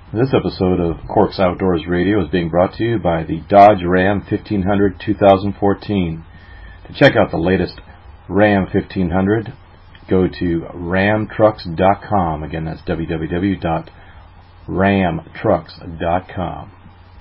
This episode of Corks Outdoors Radio is being brought to you by the Dodge Ram 1500 2014. To check out the latest Ram 1500, go to ramtrucks.com. Again, that's www.ramtrucks.com.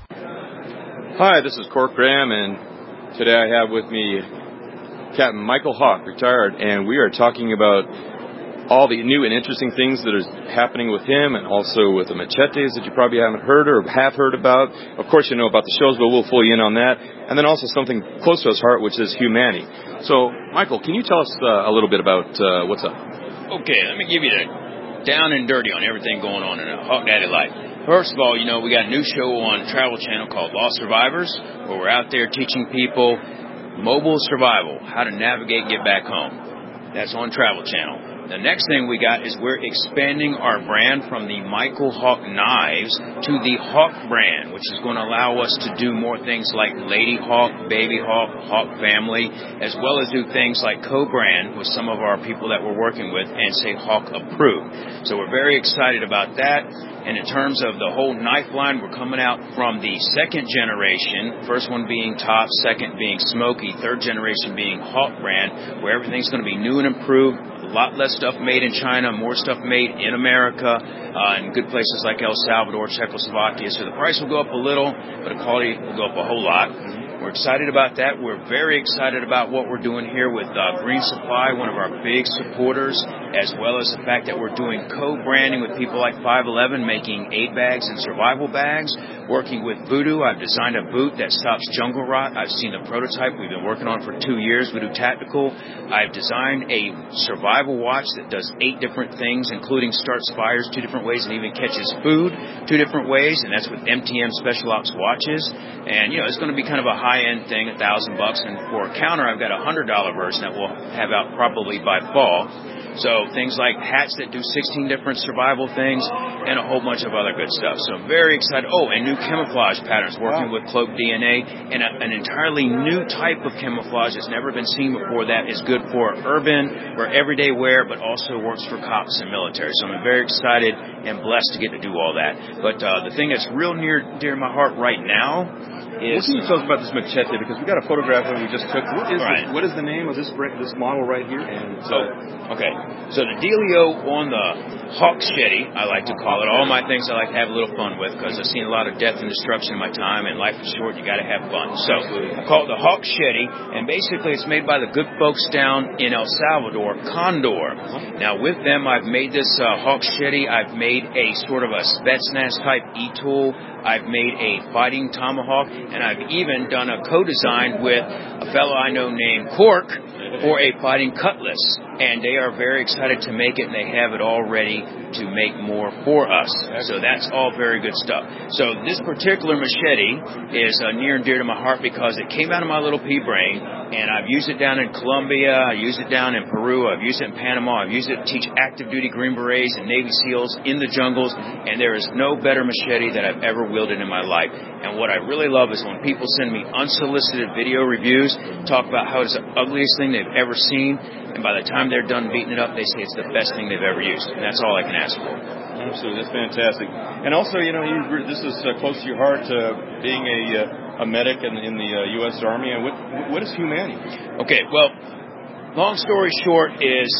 Hi, this is Cork Graham, and today I have with me Captain Michael Hawk, retired, and we are talking about all the new and interesting things that are happening with him, and also with the machetes that you probably haven't heard or have heard about. Of course, you know about the shows, but we'll fill you in on that. And then also something close to his heart, which is humanity. So, Michael, can you tell us a little bit about what's up? Okay, let me give you the down and dirty on everything going on in a Hawk Daddy life. First of all, we got a new show on Travel Channel called Lost Survivors, where we're out there teaching people mobile survival, how to navigate and get back home. That's on Travel Channel. The next thing we got is we're expanding our brand from the Michael Hawk knives to the Hawk brand, which is going to allow us to do more things like Lady Hawk, Baby Hawk, Hawk Family, as well as do things like co-brand with some of our people that we're working with and say Hawk approved. So we're very excited about that. And in terms of the whole knife line, we're coming out from the second generation, first one being Top, second being Smoky, third generation being Hawk brand, where everything's going to be new and improved. A lot less stuff made in China, more stuff made in America, in good places like El Salvador, Czechoslovakia. So the price will go up a little, but the quality will go up a whole lot. We're excited about that. We're very excited about what we're doing here with Green Supply, one of our big supporters, as well as the fact that we're doing co-branding with people like 511, making aid bags and survival bags. Working with Voodoo, I've designed a boot that stops jungle rot. I've seen the prototype we've been working on for 2 years, Voodoo Tactical. I've designed a survival watch that does 8 different things, including starts fires 2 different ways and even catches food 2 different ways, and that's with MTM Special Ops watches. And, it's going to be kind of a high-end thing, $1,000, and for a counter, I've got a $100 version that we'll have out probably by fall. So things like hats that do 16 different survival things and a whole bunch of other good stuff. So I'm very excited. Oh, and new camouflage patterns, working with Cloak DNA, and an entirely new type of camouflage that's never been seen before that is good for urban, for everyday wear, but also works for cops and military. So I'm very excited and blessed to get to do all that. But the thing that's real near dear to my heart right now is... What can you tell us about this machete? Because we got a photograph that we just took. What is the name of this model right here? And okay. So the dealio on the Hawk Shetty, I like to call it. All my things I like to have a little fun with because I've seen a lot of death and destruction in my time, and life is short. You got to have fun. So I call it the Hawk Shetty, and basically it's made by the good folks down in El Salvador, Condor. Now with them, I've made this Hawk Shetty. I've made a sort of a Spetsnaz type e-tool. I've made a fighting tomahawk, and I've even done a co-design with a fellow I know named Cork for a fighting cutlass. And they are very excited to make it, and they have it all ready to make more for us. So that's all very good stuff. So this particular machete is near and dear to my heart because it came out of my little pea brain, and I've used it down in Colombia, I used it down in Peru, I've used it in Panama, I've used it to teach active duty Green Berets and Navy SEALs in the jungles, and there is no better machete that I've ever wielded in my life. And what I really love is when people send me unsolicited video reviews, talk about how it's the ugliest thing they've ever seen, and by the time they're done beating it up, they say it's the best thing they've ever used. And that's all I can ask for. Absolutely. That's fantastic. And also, this is close to your heart, being a medic in the U.S. Army. And what is humanity? Okay, well, long story short is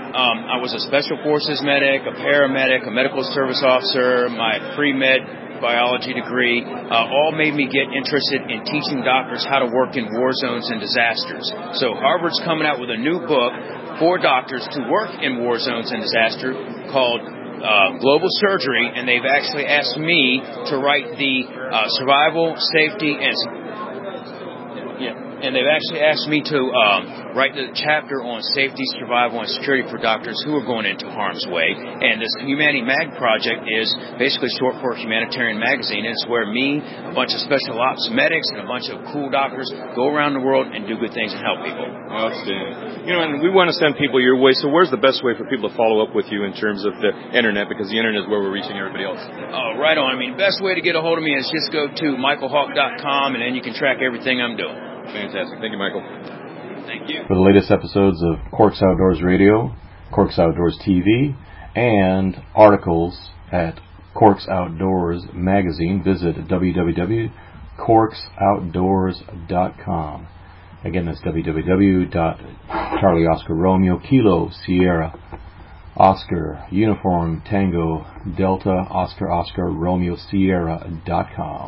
I was a Special Forces medic, a paramedic, a medical service officer, my pre-med biology degree, all made me get interested in teaching doctors how to work in war zones and disasters. So Harvard's coming out with a new book for doctors to work in war zones and disaster called Global Surgery, and they've actually asked me to write the survival, safety, and they've actually asked me to write the chapter on safety, survival, and security for doctors who are going into harm's way. And this Humanity Mag project is basically short for Humanitarian Magazine. It's where me, a bunch of special ops medics, and a bunch of cool doctors go around the world and do good things and help people. Outstanding. And we want to send people your way. So where's the best way for people to follow up with you in terms of the internet? Because the internet is where we're reaching everybody else. Oh, right on. Best way to get a hold of me is just go to michaelhawk.com, and then you can track everything I'm doing. Fantastic. Thank you, Michael. Thank you. For the latest episodes of Corks Outdoors Radio, Corks Outdoors TV, and articles at Corks Outdoors magazine, visit www.corksoutdoors.com. Again, that's www.Charlie Oscar Romeo Kilo Sierra Oscar Uniform Tango Delta Oscar Romeo Sierra.com.